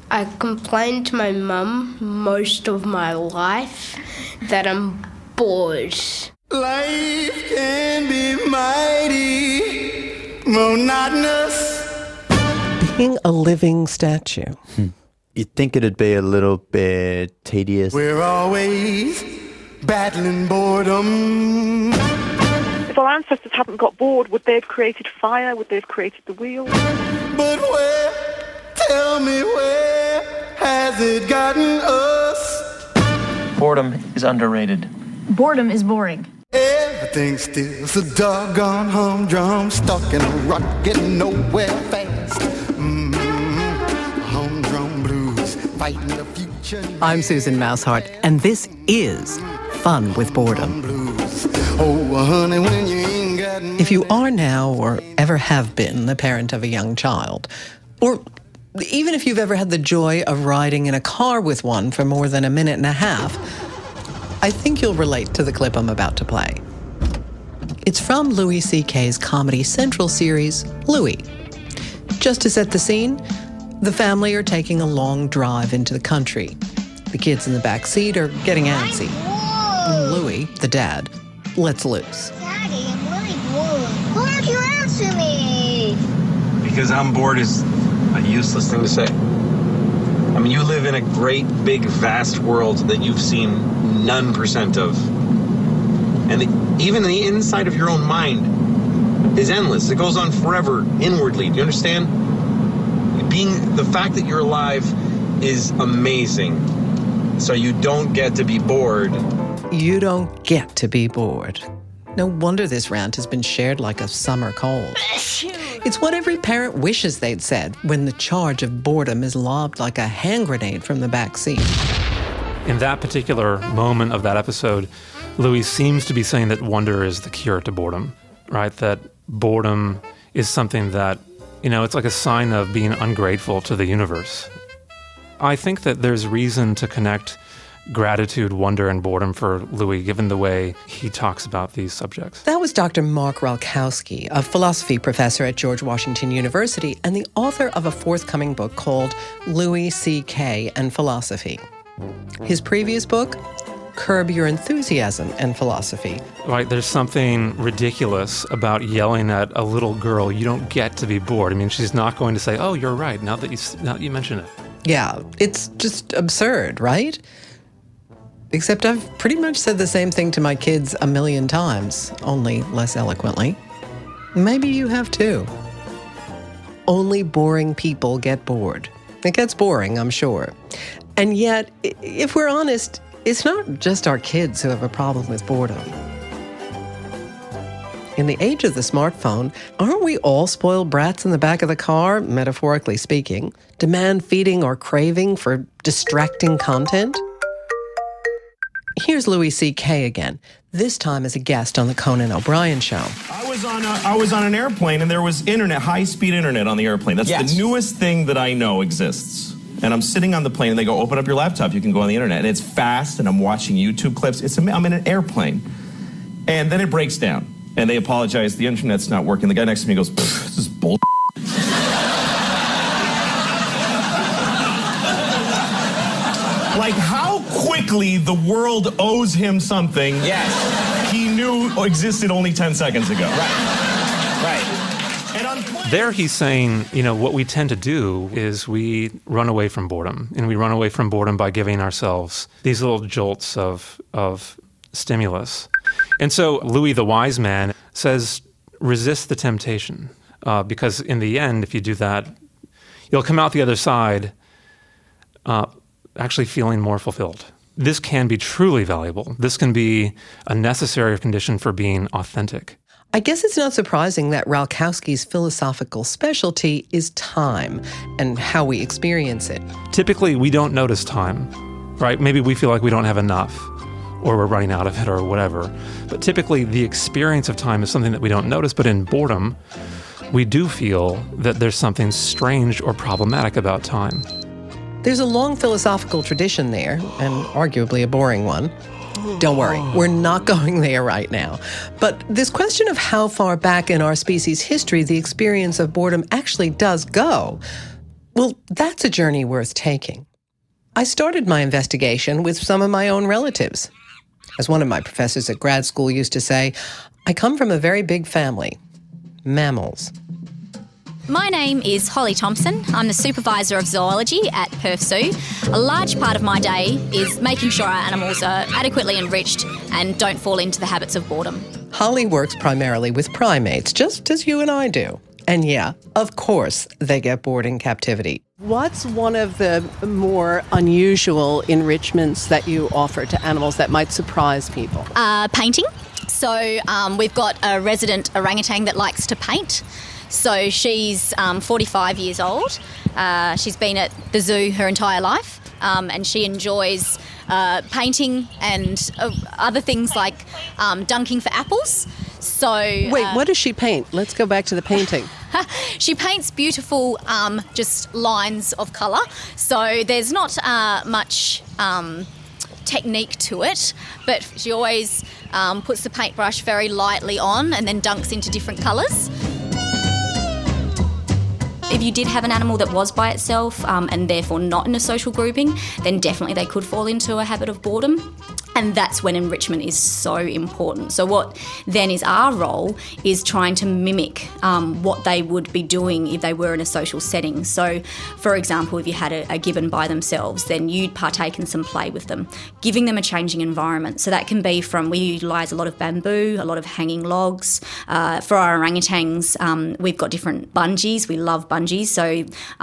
I complained to my mum most of my life that I'm bored. Life can be mighty monotonous. Being a living statue. You'd think it'd be a little bit tedious. We're always battling boredom. If our ancestors hadn't got bored, would they have created fire? Would they have created the wheel? But where, tell me where has it gotten us? Boredom is underrated. Boredom is boring. Everything still so doggone humdrum, stuck in a rut, getting nowhere fast. Humdrum blues, fighting the future. I'm Susan Mousehart, and this is Fun with Boredom. Oh, honey, when you ain't got no. If you are now or ever have been the parent of a young child, or even if you've ever had the joy of riding in a car with one for more than a minute and a half, I think you'll relate to the clip I'm about to play. It's from Louis C.K.'s Comedy Central series, Louis. Just to set the scene, the family are taking a long drive into the country. The kids in the back seat are getting antsy. Louis, the dad, lets loose. Daddy, I'm really bored. Why aren't you answering me? Because I'm bored is a useless thing to say. I mean, you live in a great, big, vast world that you've seen none percent of. And even the inside of your own mind is endless. It goes on forever inwardly. Do you understand? The fact that you're alive is amazing. So you don't get to be bored. You don't get to be bored. No wonder this rant has been shared like a summer cold. It's what every parent wishes they'd said when the charge of boredom is lobbed like a hand grenade from the back seat. In that particular moment of that episode, Louis seems to be saying that wonder is the cure to boredom, right? That boredom is something that, it's like a sign of being ungrateful to the universe. I think that there's reason to connect gratitude, wonder, and boredom for Louis, given the way he talks about these subjects. That was Dr. Mark Ralkowski, a philosophy professor at George Washington University and the author of a forthcoming book called Louis C.K. and Philosophy. His previous book, Curb Your Enthusiasm and Philosophy. Right, there's something ridiculous about yelling at a little girl, you don't get to be bored. I mean, she's not going to say, oh, you're right, now that you mention it. Yeah, it's just absurd, right? Except I've pretty much said the same thing to my kids a million times, only less eloquently. Maybe you have too. Only boring people get bored. It gets boring, I'm sure. And yet, if we're honest, it's not just our kids who have a problem with boredom. In the age of the smartphone, aren't we all spoiled brats in the back of the car, metaphorically speaking, demand-feeding or craving for distracting content? Here's Louis C.K. again, this time as a guest on the Conan O'Brien Show. I was on an airplane and there was internet, high-speed internet on the airplane. That's the newest thing that I know exists. And I'm sitting on the plane and they go, open up your laptop, you can go on the internet. And it's fast and I'm watching YouTube clips. I'm in an airplane. And then it breaks down. And they apologize, the internet's not working. The guy next to me goes, this is bull. Like how quickly the world owes him something he knew existed only 10 seconds ago. Right. And there he's saying, what we tend to do is we run away from boredom. And we run away from boredom by giving ourselves these little jolts of stimulus. And so Louis the wise man says, resist the temptation. Because in the end, if you do that, you'll come out the other side actually feeling more fulfilled. This can be truly valuable. This can be a necessary condition for being authentic. I guess it's not surprising that Ralkowski's philosophical specialty is time and how we experience it. Typically, we don't notice time, right? Maybe we feel like we don't have enough or we're running out of it or whatever. But typically, the experience of time is something that we don't notice. But in boredom, we do feel that there's something strange or problematic about time. There's a long philosophical tradition there, and arguably a boring one. Don't worry, we're not going there right now. But this question of how far back in our species' history the experience of boredom actually does go, Well, that's a journey worth taking. I started my investigation with some of my own relatives. As one of my professors at grad school used to say, I come from a very big family, mammals. My name is Holly Thompson. I'm the supervisor of zoology at Perth Zoo. A large part of my day is making sure our animals are adequately enriched and don't fall into the habits of boredom. Holly works primarily with primates, just as you and I do. And yeah, of course, they get bored in captivity. What's one of the more unusual enrichments that you offer to animals that might surprise people? Painting. So we've got a resident orangutan that likes to paint. So she's 45 years old. She's been at the zoo her entire life, and she enjoys painting and other things like dunking for apples. So wait, what does she paint? Let's go back to the painting. She paints beautiful just lines of colour. So there's not much technique to it, but she always puts the paintbrush very lightly on and then dunks into different colours. If you did have an animal that was by itself and therefore not in a social grouping, then definitely they could fall into a habit of boredom. And that's when enrichment is so important. So what then is our role is trying to mimic what they would be doing if they were in a social setting. So, for example, if you had a gibbon by themselves, then you'd partake in some play with them, giving them a changing environment. So that can be from, we utilise a lot of bamboo, a lot of hanging logs. For our orangutans, we've got different bungees. We love bungees. So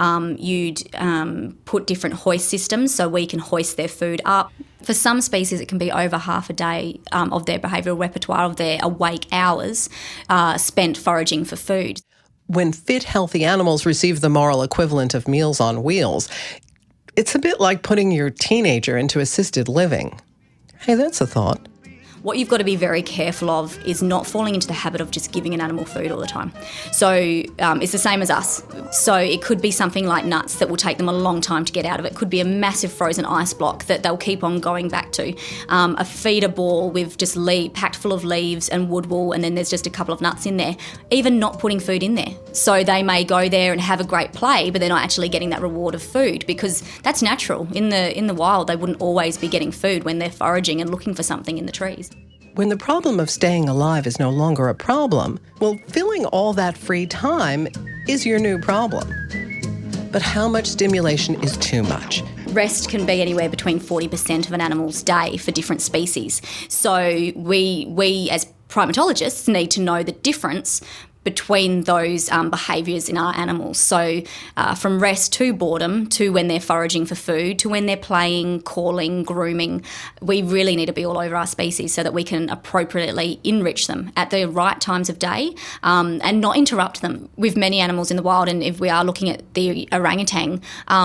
you'd put different hoist systems so we can hoist their food up. For some species, it can be over half a day of their behavioural repertoire, of their awake hours spent foraging for food. When fit, healthy animals receive the moral equivalent of Meals on Wheels, it's a bit like putting your teenager into assisted living. Hey, that's a thought. What you've got to be very careful of is not falling into the habit of just giving an animal food all the time. So it's the same as us. So it could be something like nuts that will take them a long time to get out of it. It could be a massive frozen ice block that they'll keep on going back to. A feeder ball with just packed full of leaves and wood wool, and then there's just a couple of nuts in there. Even not putting food in there. So they may go there and have a great play, but they're not actually getting that reward of food, because that's natural. In the wild, they wouldn't always be getting food when they're foraging and looking for something in the trees. When the problem of staying alive is no longer a problem, well, filling all that free time is your new problem. But how much stimulation is too much? Rest can be anywhere between 40% of an animal's day for different species. So we as primatologists need to know the difference between those behaviours in our animals. So from rest to boredom, to when they're foraging for food, to when they're playing, calling, grooming, we really need to be all over our species so that we can appropriately enrich them at the right times of day and not interrupt them. With many animals in the wild, and if we are looking at the orangutan,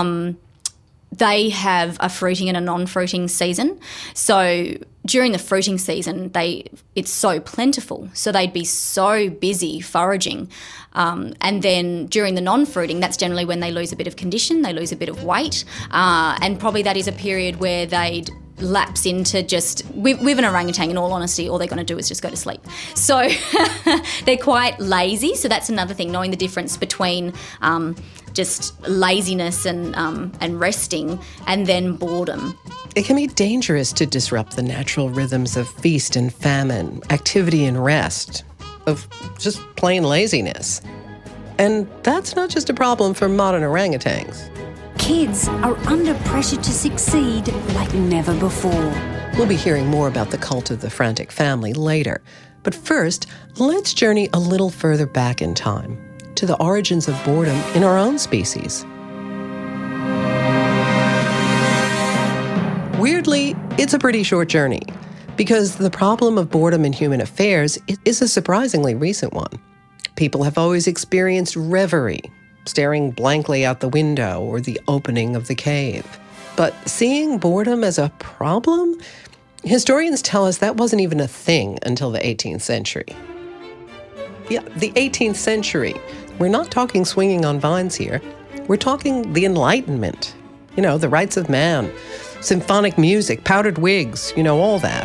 they have a fruiting and a non-fruiting season. So during the fruiting season, it's so plentiful, so they'd be so busy foraging. And then during the non-fruiting, that's generally when they lose a bit of condition, they lose a bit of weight, and probably that is a period where they'd lapse into just, with an orangutan, in all honesty, all they're going to do is just go to sleep. So they're quite lazy. So that's another thing, knowing the difference between just laziness and resting, and then boredom. It can be dangerous to disrupt the natural rhythms of feast and famine, activity and rest, of just plain laziness. And that's not just a problem for modern orangutans. Kids are under pressure to succeed like never before. We'll be hearing more about the cult of the frantic family later. But first, let's journey a little further back in time, to the origins of boredom in our own species. Weirdly, it's a pretty short journey, because the problem of boredom in human affairs is a surprisingly recent one. People have always experienced reverie, staring blankly out the window or the opening of the cave. But seeing boredom as a problem? Historians tell us that wasn't even a thing until the 18th century. Yeah, the 18th century. We're not talking swinging on vines here. We're talking the Enlightenment. You know, the rights of man, symphonic music, powdered wigs, all that.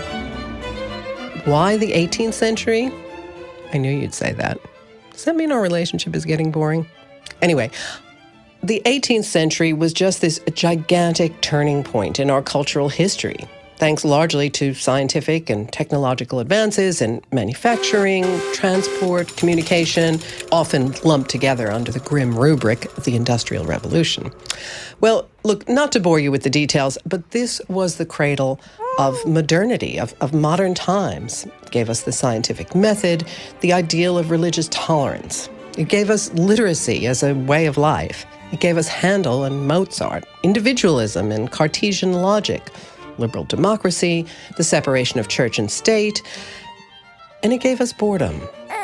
Why the 18th century? I knew you'd say that. Does that mean our relationship is getting boring? Anyway, The 18th century was just this gigantic turning point in our cultural history, thanks largely to scientific and technological advances in manufacturing, transport, communication, often lumped together under the grim rubric of the Industrial Revolution. Well, look, not to bore you with the details, but this was the cradle of modernity, of modern times. It gave us the scientific method, the ideal of religious tolerance. It gave us literacy as a way of life. It gave us Handel and Mozart, individualism and Cartesian logic, liberal democracy, the separation of church and state, and it gave us boredom.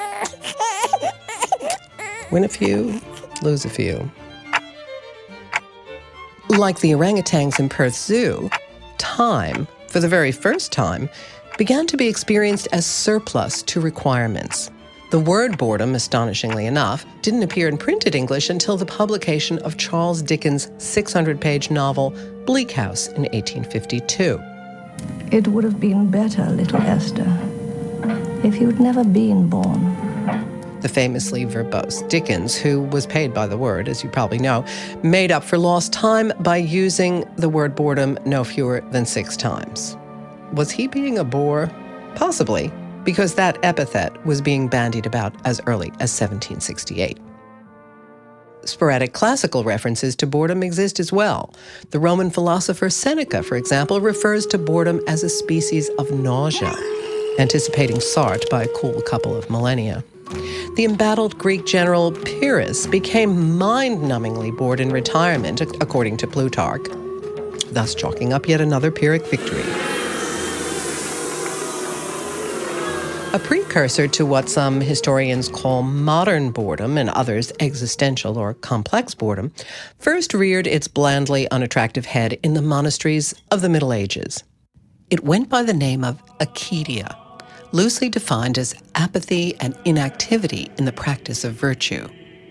Win a few, lose a few. Like the orangutans in Perth Zoo, time, for the very first time, began to be experienced as surplus to requirements. The word boredom, astonishingly enough, didn't appear in printed English until the publication of Charles Dickens' 600-page novel Bleak House in 1852. It would have been better, little Esther, if you'd never been born. The famously verbose Dickens, who was paid by the word, as you probably know, made up for lost time by using the word boredom no fewer than 6 times. Was he being a bore? Possibly, because that epithet was being bandied about as early as 1768. Sporadic classical references to boredom exist as well. The Roman philosopher Seneca, for example, refers to boredom as a species of nausea, anticipating Sartre by a cool couple of millennia. The embattled Greek general Pyrrhus became mind-numbingly bored in retirement, according to Plutarch, thus chalking up yet another Pyrrhic victory. A precursor to what some historians call modern boredom and others existential or complex boredom, first reared its blandly unattractive head in the monasteries of the Middle Ages. It went by the name of acedia, loosely defined as apathy and inactivity in the practice of virtue,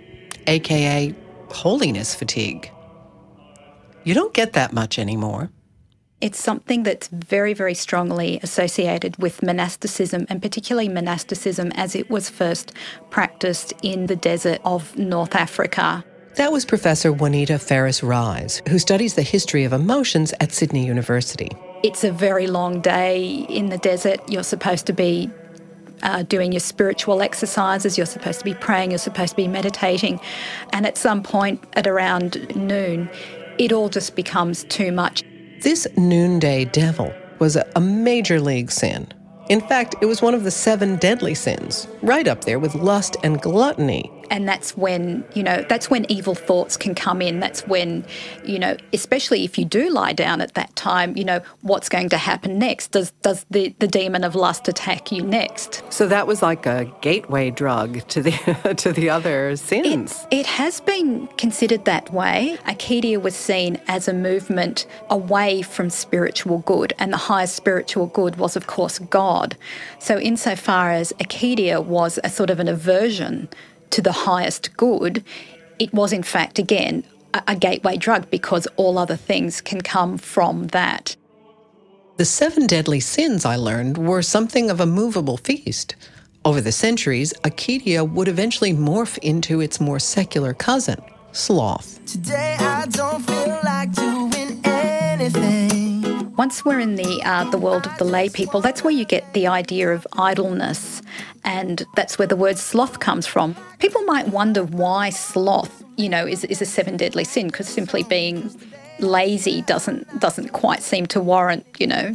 aka holiness fatigue. You don't get that much anymore. It's something that's very, very strongly associated with monasticism, and particularly monasticism as it was first practiced in the desert of North Africa. That was Professor Juanita Ferris-Rise, who studies the history of emotions at Sydney University. It's a very long day in the desert. You're supposed to be doing your spiritual exercises, you're supposed to be praying, you're supposed to be meditating, and at some point at around noon, it all just becomes too much. This noonday devil was a major league sin. In fact, it was one of the 7 deadly sins, right up there with lust and gluttony. And that's when, that's when evil thoughts can come in. That's when, especially if you do lie down at that time, what's going to happen next? Does the demon of lust attack you next? So that was like a gateway drug to the other sins. It has been considered that way. Acedia was seen as a movement away from spiritual good, and the highest spiritual good was, of course, God. So insofar as acedia was a sort of an aversion to the highest good, it was in fact, again, a gateway drug because all other things can come from that. The 7 deadly sins, I learned, were something of a movable feast. Over the centuries, acedia would eventually morph into its more secular cousin, sloth. Today I don't feel like doing anything. Once we're in the world of the lay people, that's where you get the idea of idleness, and that's where the word sloth comes from. People might wonder why sloth, is a 7 deadly sin, because simply being lazy doesn't quite seem to warrant,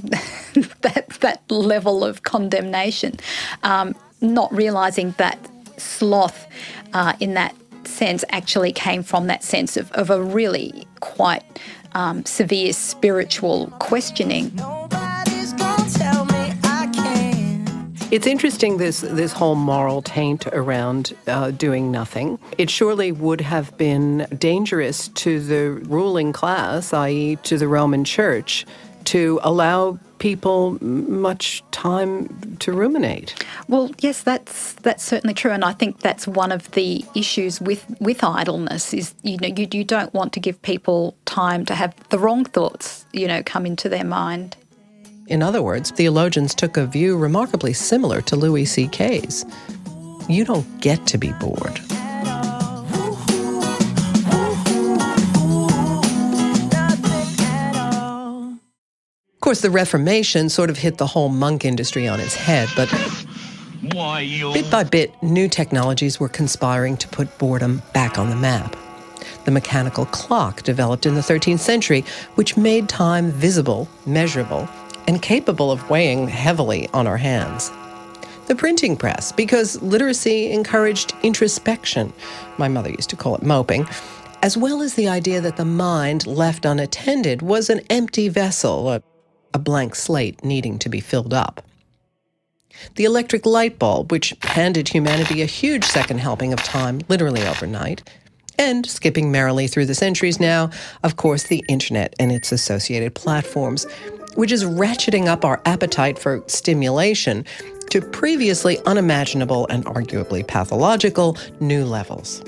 that level of condemnation. Not realising that sloth, in that sense, actually came from that sense of a really quite severe spiritual questioning. It's interesting, this whole moral taint around doing nothing. It surely would have been dangerous to the ruling class, i.e. to the Roman Church, to allow people much time to ruminate. Well, yes, that's certainly true, and I think that's one of the issues with idleness is, you don't want to give people time to have the wrong thoughts, come into their mind. In other words, theologians took a view remarkably similar to Louis C.K.'s. You don't get to be bored. Of course, the Reformation sort of hit the whole monk industry on its head, but bit by bit, new technologies were conspiring to put boredom back on the map. The mechanical clock developed in the 13th century, which made time visible, measurable, and capable of weighing heavily on our hands. The printing press, because literacy encouraged introspection, my mother used to call it moping, as well as the idea that the mind left unattended was an empty vessel, a blank slate needing to be filled up. The electric light bulb, which handed humanity a huge second helping of time literally overnight, and skipping merrily through the centuries now, of course, the internet and its associated platforms, which is ratcheting up our appetite for stimulation to previously unimaginable and arguably pathological new levels.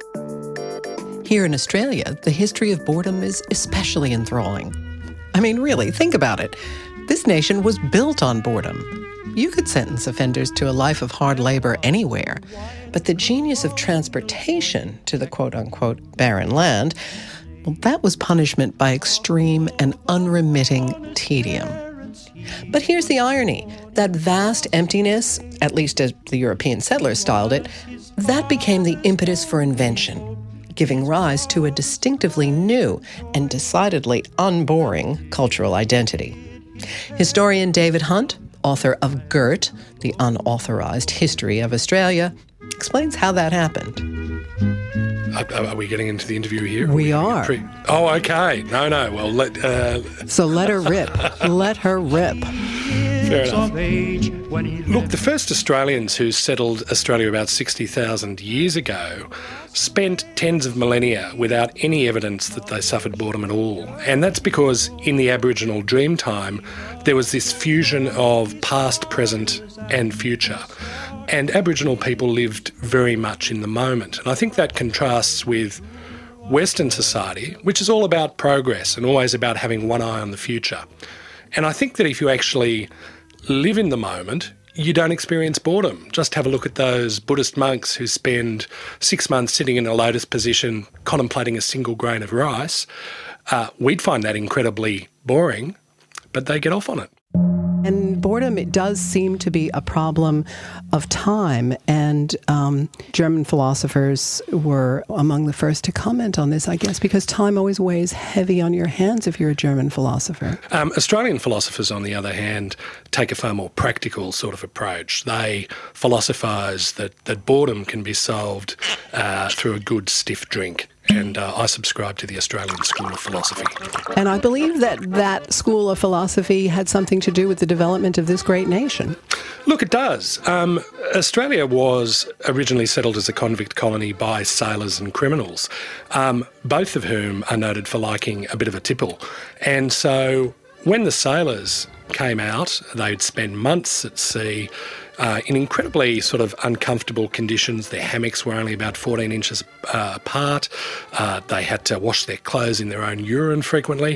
Here in Australia, the history of boredom is especially enthralling. I mean, really, think about it. This nation was built on boredom. You could sentence offenders to a life of hard labor anywhere, but the genius of transportation to the quote-unquote barren land, well, that was punishment by extreme and unremitting tedium. But here's the irony. That vast emptiness, at least as the European settlers styled it, that became the impetus for invention, giving rise to a distinctively new and decidedly unboring cultural identity. Historian David Hunt, author of GERT, The Unauthorized History of Australia, explains how that happened. Are we getting into the interview here? We are. Oh, okay. No. Well, So let her rip. Let her rip. Fair enough. Look, the first Australians who settled Australia about 60,000 years ago spent tens of millennia without any evidence that they suffered boredom at all. And that's because in the Aboriginal dream time, there was this fusion of past, present and future. And Aboriginal people lived very much in the moment. And I think that contrasts with Western society, which is all about progress and always about having one eye on the future. And I think that if you actually live in the moment, you don't experience boredom. Just have a look at those Buddhist monks who spend 6 months sitting in a lotus position contemplating a single grain of rice. We'd find that incredibly boring, but they get off on it. And boredom, it does seem to be a problem of time. And German philosophers were among the first to comment on this, I guess, because time always weighs heavy on your hands if you're a German philosopher. Australian philosophers, on the other hand, take a far more practical sort of approach. They philosophise that boredom can be solved through a good stiff drink. And I subscribe to the Australian School of Philosophy. And I believe that school of philosophy had something to do with the development of this great nation. Look, it does. Australia was originally settled as a convict colony by sailors and criminals, both of whom are noted for liking a bit of a tipple. And so when the sailors came out, they'd spend months at sea in incredibly sort of uncomfortable conditions. Their hammocks were only about 14 inches apart. They had to wash their clothes in their own urine frequently.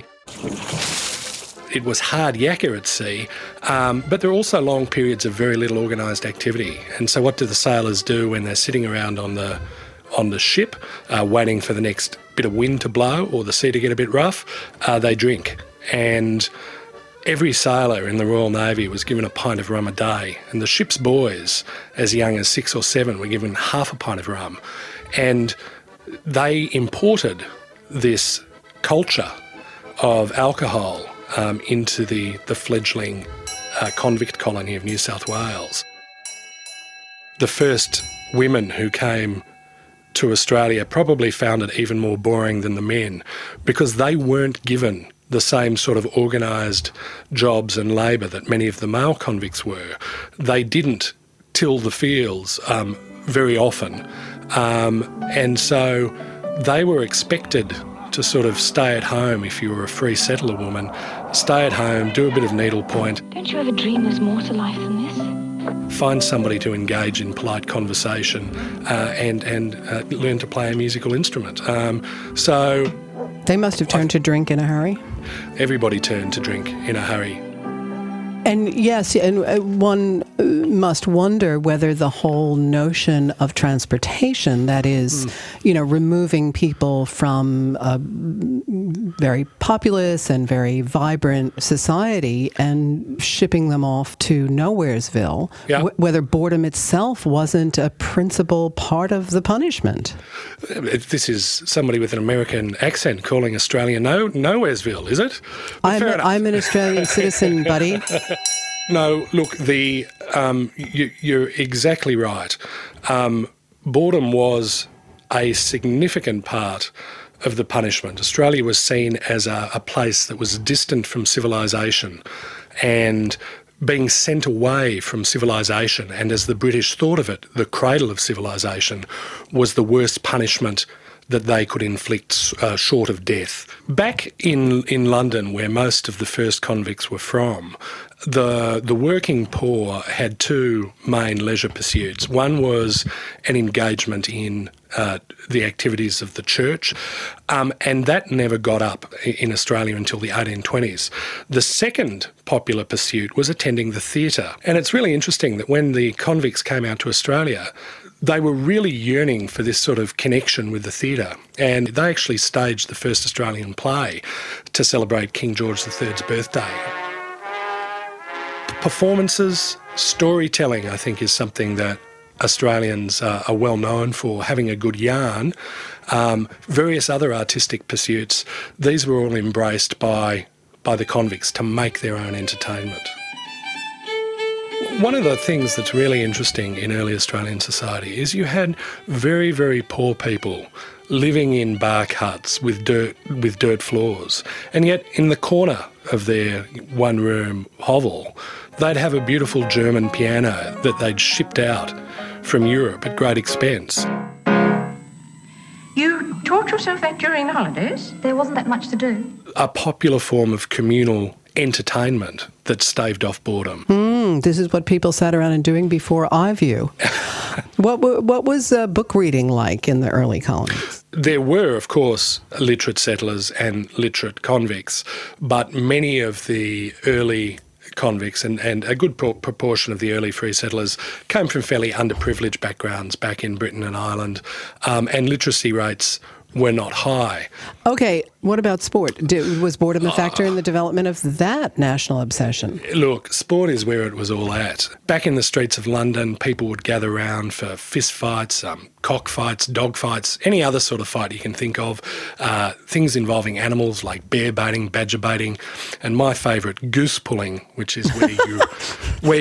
It was hard yakka at sea, but there are also long periods of very little organised activity. And so what do the sailors do when they're sitting around on the ship waiting for the next bit of wind to blow or the sea to get a bit rough? They drink. And every sailor in the Royal Navy was given a pint of rum a day, and the ship's boys, as young as 6 or 7, were given half a pint of rum. And they imported this culture of alcohol into the fledgling convict colony of New South Wales. The first women who came to Australia probably found it even more boring than the men, because they weren't given the same sort of organised jobs and labour that many of the male convicts were. They didn't till the fields very often, and so they were expected to sort of stay at home if you were a free settler woman, stay at home, do a bit of needlepoint. Don't you ever dream there's more to life than this? Find somebody to engage in polite conversation and learn to play a musical instrument. So they must have turned to drink in a hurry. Everybody turned to drink in a hurry. And yes, and one must wonder whether the whole notion of transportation, that is, removing people from a very populous and very vibrant society and shipping them off to Nowheresville, whether boredom itself wasn't a principal part of the punishment. This is somebody with an American accent calling Australia Nowheresville, is it? I'm an Australian citizen, buddy. No, look, you're exactly right. Boredom was a significant part of the punishment. Australia was seen as a place that was distant from civilisation, and being sent away from civilisation, and as the British thought of it, the cradle of civilisation, was the worst punishment that they could inflict short of death. Back in London, where most of the first convicts were from, the working poor had two main leisure pursuits. One was an engagement in the activities of the church, and that never got up in Australia until the 1820s. The second popular pursuit was attending the theatre. And it's really interesting that when the convicts came out to Australia, they were really yearning for this sort of connection with the theatre, and they actually staged the first Australian play to celebrate King George III's birthday. Performances, storytelling, I think, is something that Australians are well known for, having a good yarn. Various other artistic pursuits, these were all embraced by the convicts to make their own entertainment. One of the things that's really interesting in early Australian society is you had very, very poor people living in bark huts with dirt floors, and yet in the corner of their one-room hovel, they'd have a beautiful German piano that they'd shipped out from Europe at great expense. You taught yourself that during the holidays? There wasn't that much to do. A popular form of communal entertainment that staved off boredom. This is what people sat around and doing before iView. What was book reading like in the early colonies? There were, of course, literate settlers and literate convicts, but many of the early convicts and a good proportion of the early free settlers came from fairly underprivileged backgrounds back in Britain and Ireland, and literacy rates were not high. Okay, what about sport? Was boredom a factor in the development of that national obsession? Look, sport is where it was all at. Back in the streets of London, people would gather around for fist fights, cockfights, dog fights, any other sort of fight you can think of, things involving animals like bear baiting, badger baiting, and my favourite, goose pulling, which is where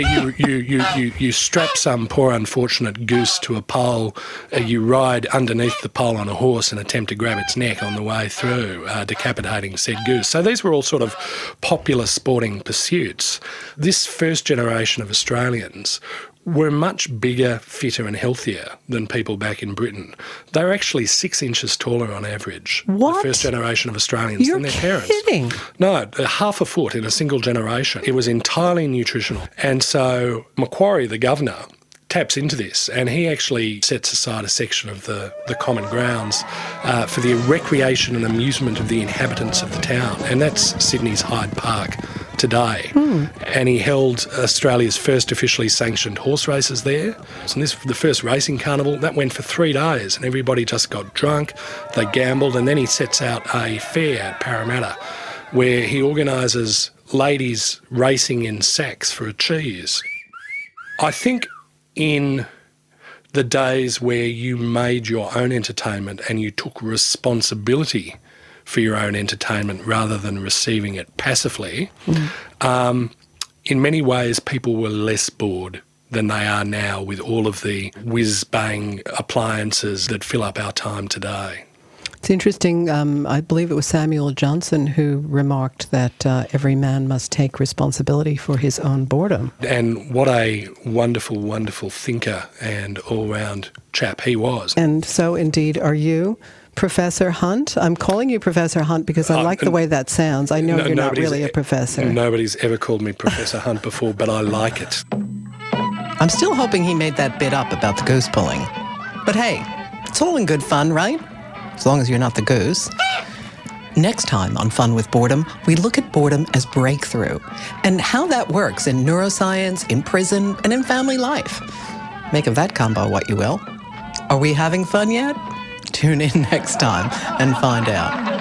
you strap some poor unfortunate goose to a pole, you ride underneath the pole on a horse and attempt to grab its neck on the way through, decapitating said goose. So these were all sort of popular sporting pursuits. This first generation of Australians were much bigger, fitter and healthier than people back in Britain. They were actually 6 inches taller on average, what? The first generation of Australians, You're than their parents. Kidding. No, half a foot in a single generation. It was entirely nutritional. And so Macquarie, the governor, taps into this, and he actually sets aside a section of the common grounds for the recreation and amusement of the inhabitants of the town, and that's Sydney's Hyde Park today. And he held Australia's first officially sanctioned horse races there. And this, the first racing carnival, that went for 3 days, and everybody just got drunk, they gambled, and then he sets out a fair at Parramatta where he organises ladies racing in sacks for a cheese. I think in the days where you made your own entertainment and you took responsibility for your own entertainment rather than receiving it passively, in many ways people were less bored than they are now with all of the whiz-bang appliances that fill up our time today. It's interesting, I believe it was Samuel Johnson who remarked that every man must take responsibility for his own boredom. And what a wonderful, wonderful thinker and all-round chap he was. And so indeed are you, Professor Hunt. I'm calling you Professor Hunt because I like the way that sounds. I know you're not really a professor. Nobody's ever called me Professor Hunt before, but I like it. I'm still hoping he made that bit up about the goose pulling. But hey, it's all in good fun, right? As long as you're not the goose. Next time on Fun with Boredom, we look at boredom as breakthrough and how that works in neuroscience, in prison, and in family life. Make of that combo what you will. Are we having fun yet? Tune in next time and find out.